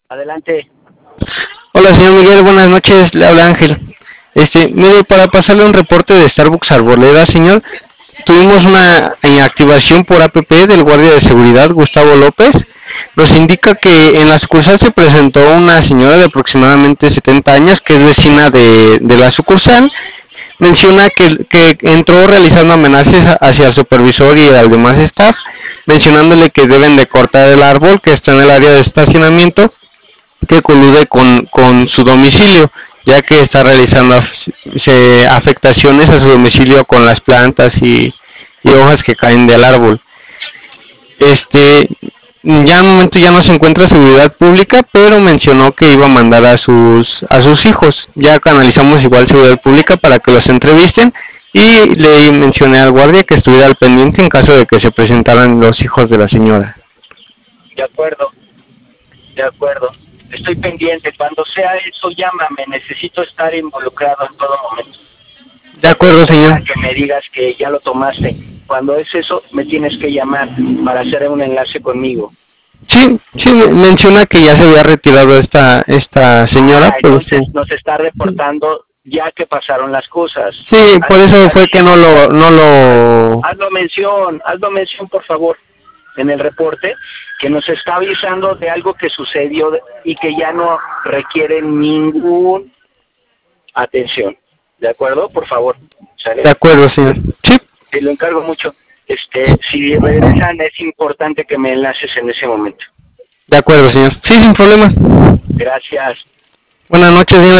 Adelante. Hola, señor Miguel, buenas noches, le habla Ángel. Mire, para pasarle un reporte de Starbucks Arboleda, señor, tuvimos una activación por APP del guardia de seguridad, Gustavo López. Nos indica que en la sucursal se presentó una señora de aproximadamente 70 años, que es vecina de la sucursal. Menciona que entró realizando amenazas hacia el supervisor y al demás staff, mencionándole que deben de cortar el árbol que está en el área de estacionamiento, que colude con su domicilio, ya que está realizando afectaciones a su domicilio con las plantas y hojas que caen del árbol. Ya en un momento ya no se encuentra seguridad pública, pero mencionó que iba a mandar a sus hijos. Ya canalizamos igual seguridad pública para que los entrevisten, y le mencioné al guardia que estuviera al pendiente en caso de que se presentaran los hijos de la señora. De acuerdo. Estoy pendiente. Cuando sea eso, llámame. Necesito estar involucrado en todo momento. De acuerdo, señor. Que me digas que ya lo tomaste. Cuando es eso, me tienes que llamar para hacer un enlace conmigo. Sí, menciona que ya se había retirado esta señora. Entonces nos está reportando ya que pasaron las cosas. Sí, por eso fue que no lo... Hazlo mención, por favor, en el reporte, que nos está avisando de algo que sucedió y que ya no requiere ninguna atención. ¿De acuerdo? Por favor. ¿Sale? De acuerdo, señor. Sí. Te lo encargo mucho. Si regresan, es importante que me enlaces en ese momento. De acuerdo, señor. Sí, sin problema. Gracias. Buenas noches, señor.